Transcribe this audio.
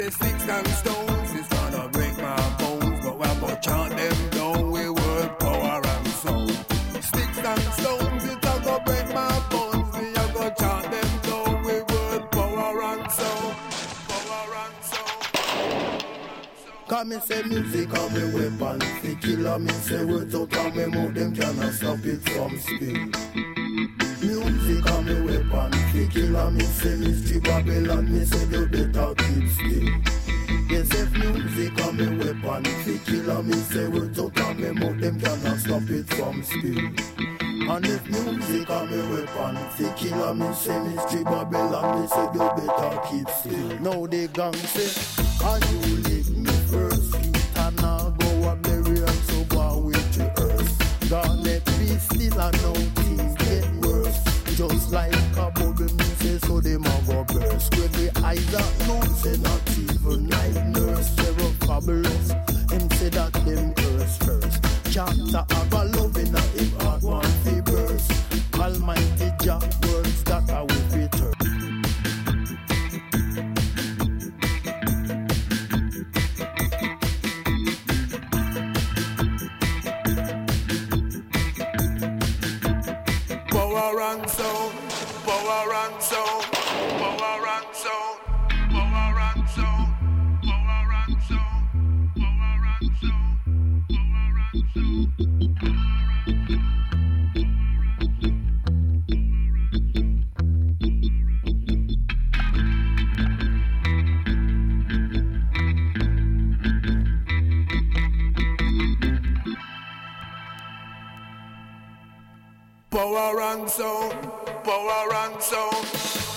The sticks and stones is gonna break my bones, but we're gonna chant them down with word, power and sound. Sticks and stones, it's gonna break my bones, we are gonna chant them down with word, power and sound. Power and sound. Cause me say music and me weapon, the killer me say words out of me mouth, them cannot stop it from spill. Music and me weapon, the killer me say mystery Babylon, me say you better keep still. Yes, if music and me weapon, the killer me say words out of me mouth, them cannot stop it from spill. And if music and me weapon, the killer me say mystery Babylon, me say you better keep still. Now the gang say, and you lick me first feet and I'll go up the rear so go with the earth. God let me still and now things get worse. Just like a bubble me say so them a go burst. Gregory Isaac no say not even night nurse. They were fabulous, him say that them curse first. Chapter have a love in a him heart one fi burst. Almighty Jah words that I will return. Power and sound, power and sound, power and sound, power and sound, power and sound, power and sound, power and sound, power and sound.